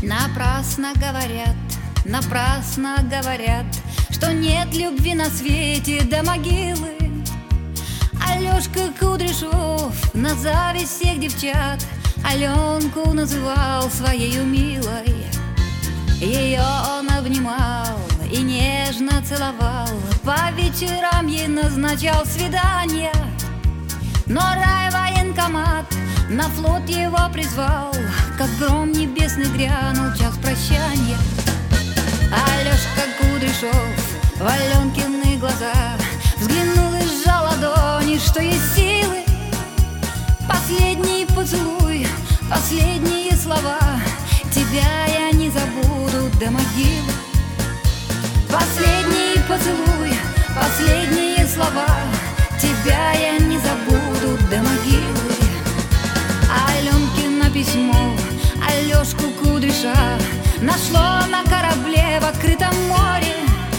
Напрасно говорят, что нет любви на свете до могилы. Алёшка Кудряшов на зависть всех девчат Аленку называл своею милой. Ее он обнимал и нежно целовал, по вечерам ей назначал свидания. Но райвоенкомат на флот его призвал, как гром небесный грянул час прощания. Алёшка Кудряшов в Аленкины глаза взглянул и сжал ладони, что есть силы. Последний поцелуй, последние слова: тебя я не забуду до могилы. Последний поцелуй, последние слова: тебя я не забуду до могилы. Аленкино письмо Алёшку Кудряша нашло на корабле в открытом море.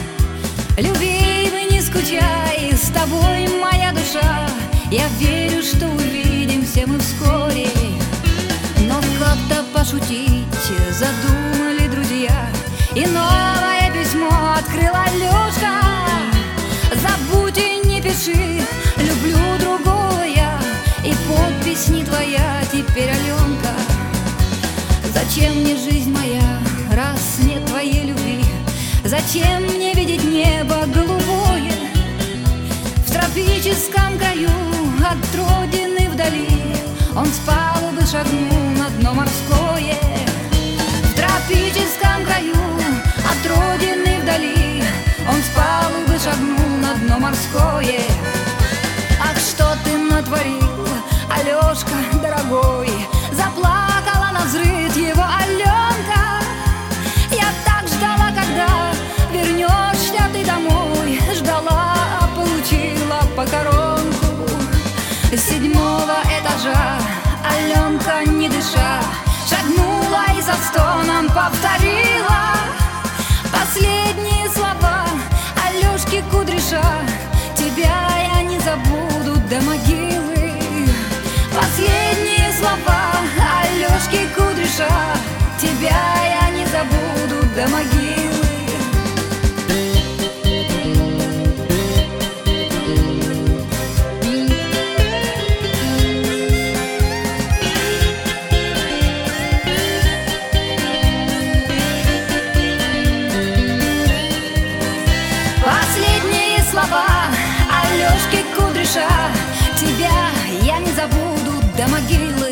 Любимый, не скучай, с тобой моя душа, я верю, что увидимся мы вскоре. Но как-то пошутить задумали друзья, и новое письмо открыл Алёшка. Забудь и не пиши, люблю другого я, и подпись не твоя теперь, Аленка. Зачем мне жизнь моя, раз нет твоей любви? Зачем мне видеть небо голубое в тропическом краю от родины вдали? Он с палубы шагнул на дно морское. В тропическом краю от родины вдали он с палубы шагнул на дно морское. Ах, что ты натворил, Алёшка, дорогой! Заплакала навзрыд его Аленка. Я так ждала, когда вернешься ты домой, ждала, а получила покоронку. С 7-го этажа Аленка, не дыша, шагнула и со стоном повторила последние слова Алёшки Кудряша: тебя я не забуду до могилы. Последние слова Алёшки Кудряша: тебя я не забуду до могилы. Последние слова Алёшки Кудряша: тебя я не забуду до могилы.